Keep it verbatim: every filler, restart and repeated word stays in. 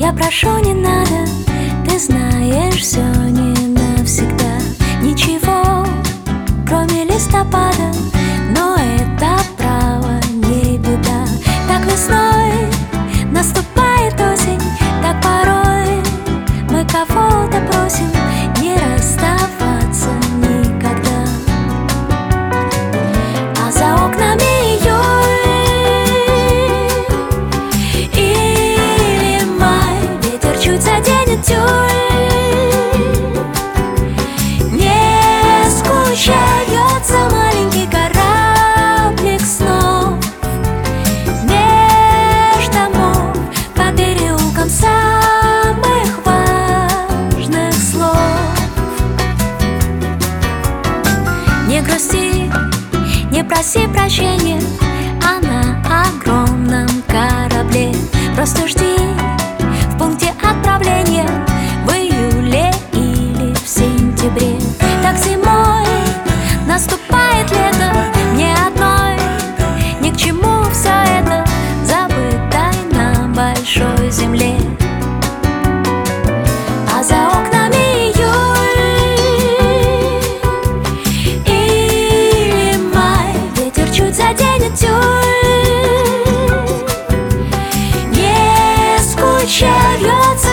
Я прошу, не надо, ты знаешь, все не навсегда. Ничего, кроме листопада, но это право не беда. Так весной наступает осень, так порой мы кого-то просим не расставаться никогда. А за окнами июль или май, ветер чуть заденет тюль. Не скучается маленький кораблик снов меж домов по переулкам самых важных слов. Не грусти, не проси прощения, а на огромном корабле просто жди в пункте отправления в июле или в сентябре. Так зимой наступает лето, мне одной ни к чему все это, забытой на большой земле. А за окнами июль или май, ветер чуть заденет тюль. Не скучается